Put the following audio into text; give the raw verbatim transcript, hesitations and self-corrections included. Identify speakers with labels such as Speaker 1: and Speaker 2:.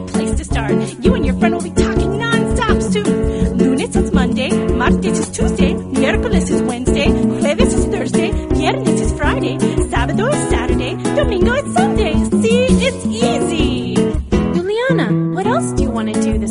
Speaker 1: great place to start. You and your friend will be talking non-stop soon. Lunes is Monday, martes is Tuesday, miércoles is Wednesday, jueves is Thursday, viernes is Friday, sábado is Saturday, domingo is Sunday. See, it's easy.
Speaker 2: Juliana, what else do you want to do this